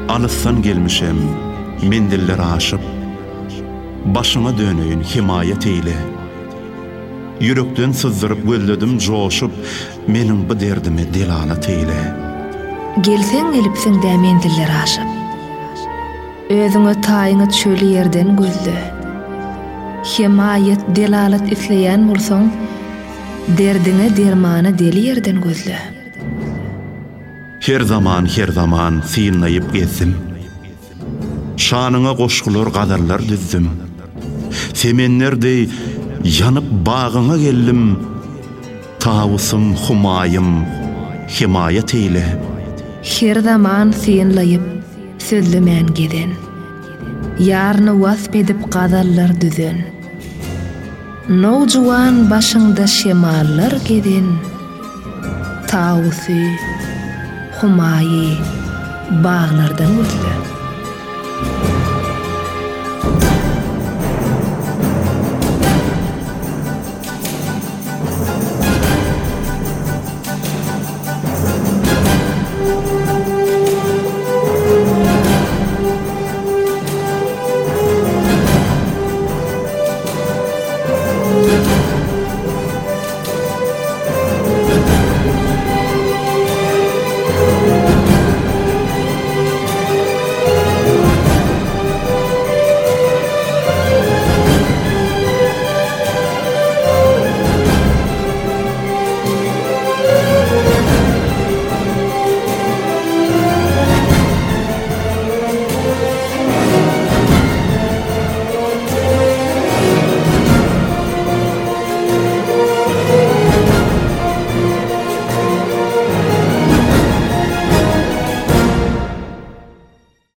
alyssan gelmişem, mendiller aşıp, başına dönöyin himayet eyle. Yürekten sızdırıp gözledim joşup, menin bu derdime delalet eyle. Gelsen gelipsiň dä mendiller aşyp, özüňe taýyňy çöli ýerden gözle. Himayet delalet isleýän bolsaň, derdiňe dermany deli ýerden gözle. Her zaman synlayıp gezdim. Şanyňa goşgular gadarlar düzdüm. Semenlerdey yanıp bagyňa geldim. Tawusym, humayym, himayet eyle. Her zaman synlayıp sözlemän geden, ýaryny wasp edip gadarlar düzen. Nowjuwan başyňda şemallar geden, tawusy, humayi bağlardan gözle.